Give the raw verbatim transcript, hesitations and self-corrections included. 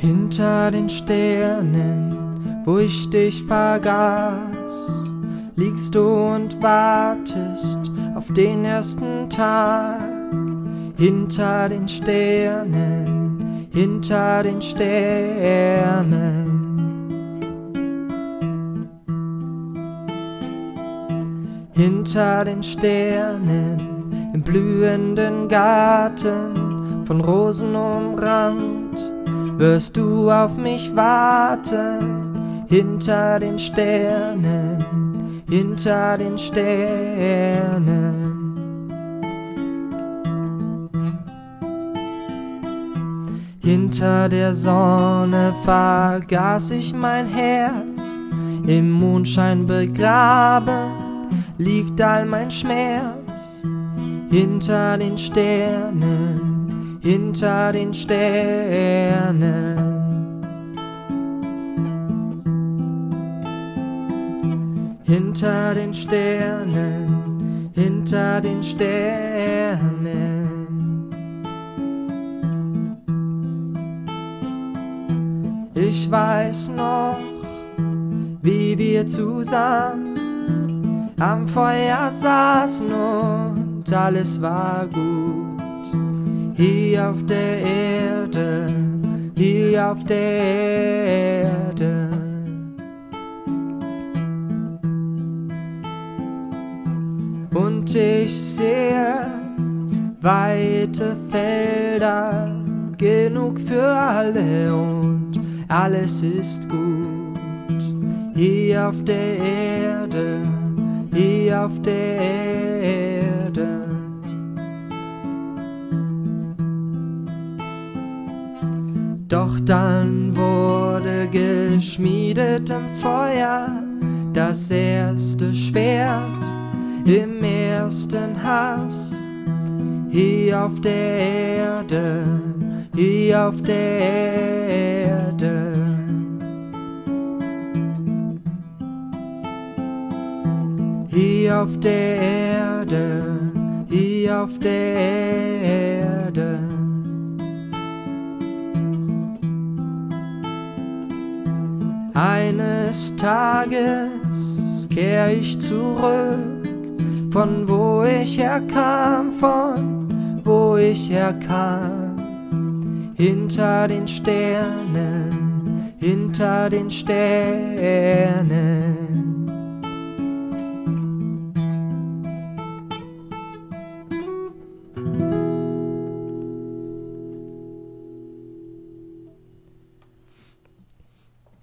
Hinter den Sternen, wo ich dich vergaß, liegst du und wartest auf den ersten Tag. Hinter den Sternen, hinter den Sternen. Hinter den Sternen, im blühenden Garten, von Rosen umrankt, wirst du auf mich warten. Hinter den Sternen, hinter den Sternen. Hinter der Sonne vergaß ich mein Herz, im Mondschein begraben liegt all mein Schmerz. Hinter den Sternen, hinter den Sternen. Hinter den Sternen, hinter den Sternen. Ich weiß noch, wie wir zusammen am Feuer saßen und alles war gut. Hier auf der Erde, hier auf der Erde. Und ich sehe weite Felder, genug für alle und alles ist gut. Hier auf der Erde, hier auf der Erde. Doch dann wurde geschmiedet im Feuer das erste Schwert im ersten Hass. Hier auf der Erde, hier auf der Erde. Hier auf der Erde, hier auf der Erde. Eines Tages kehr ich zurück, von wo ich herkam, von wo ich herkam. Hinter den Sternen, hinter den Sternen.